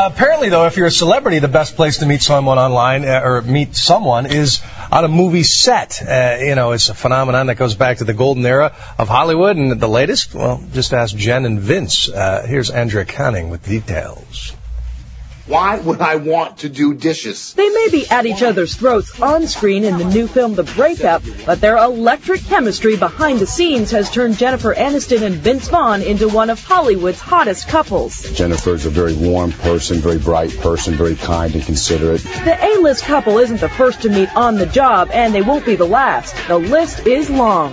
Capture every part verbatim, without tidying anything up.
apparently, though, if you're a celebrity, the best place to meet someone online uh, or meet someone is on a movie set. Uh, you know, it's a phenomenon that goes back to the golden era of Hollywood. And the latest, well, just ask Jen and Vince. Uh, here's Andrea Canning with details. Why would I want to do dishes? They may be at each other's throats on screen in the new film The Breakup, but their electric chemistry behind the scenes has turned Jennifer Aniston and Vince Vaughn into one of Hollywood's hottest couples. Jennifer's a very warm person, very bright person, very kind and considerate. The A-list couple isn't the first to meet on the job, and they won't be the last. The list is long.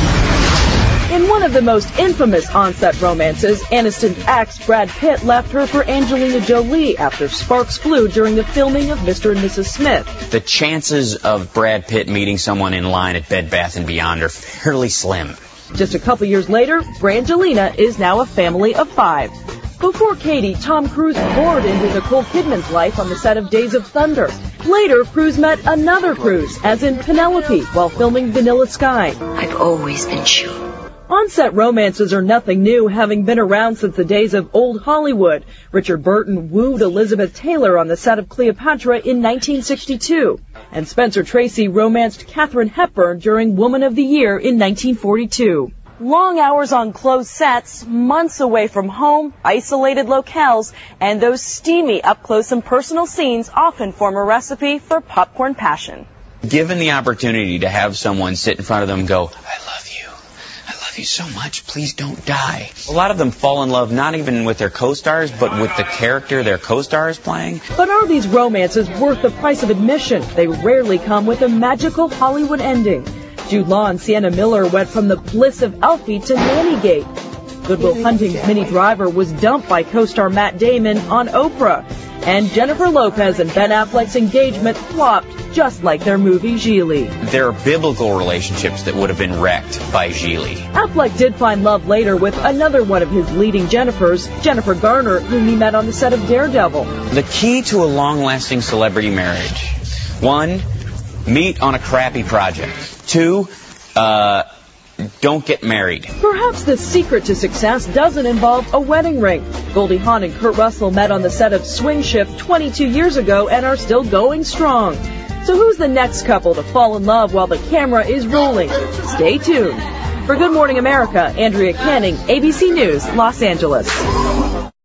In one of the most infamous on-set romances, Aniston's ex, Brad Pitt, left her for Angelina Jolie after sparks flew during the filming of Mister and Missus Smith. The chances of Brad Pitt meeting someone in line at Bed Bath and Beyond are fairly slim. Just a couple years later, Brangelina is now a family of five. Before Katie, Tom Cruise poured into Nicole Kidman's life on the set of Days of Thunder. Later, Cruise met another Cruise, as in Penelope, while filming Vanilla Sky. I've always been sure. On-set romances are nothing new, having been around since the days of old Hollywood. Richard Burton wooed Elizabeth Taylor on the set of Cleopatra in nineteen sixty-two. And Spencer Tracy romanced Katharine Hepburn during Woman of the Year in nineteen forty-two. Long hours on closed sets, months away from home, isolated locales, and those steamy up-close and personal scenes often form a recipe for popcorn passion. Given the opportunity to have someone sit in front of them and go, I love you. I love you so much. Please don't die. A lot of them fall in love not even with their co-stars, but with the character their co-star is playing. But are these romances worth the price of admission? They rarely come with a magical Hollywood ending. Jude Law and Sienna Miller went from the bliss of Alfie to Nannygate. Good Will Hunting's Minnie Driver was dumped by co-star Matt Damon on Oprah. And Jennifer Lopez and Ben Affleck's engagement flopped, just like their movie Gigli. There are biblical relationships that would have been wrecked by Gigli. Affleck did find love later with another one of his leading Jennifers, Jennifer Garner, whom he met on the set of Daredevil. The key to a long-lasting celebrity marriage. One, meet on a crappy project. Two, uh... don't get married. Perhaps the secret to success doesn't involve a wedding ring. Goldie Hawn and Kurt Russell met on the set of Swing Shift twenty-two years ago and are still going strong. So who's the next couple to fall in love while the camera is rolling? Stay tuned. For Good Morning America, Andrea Canning, A B C News, Los Angeles.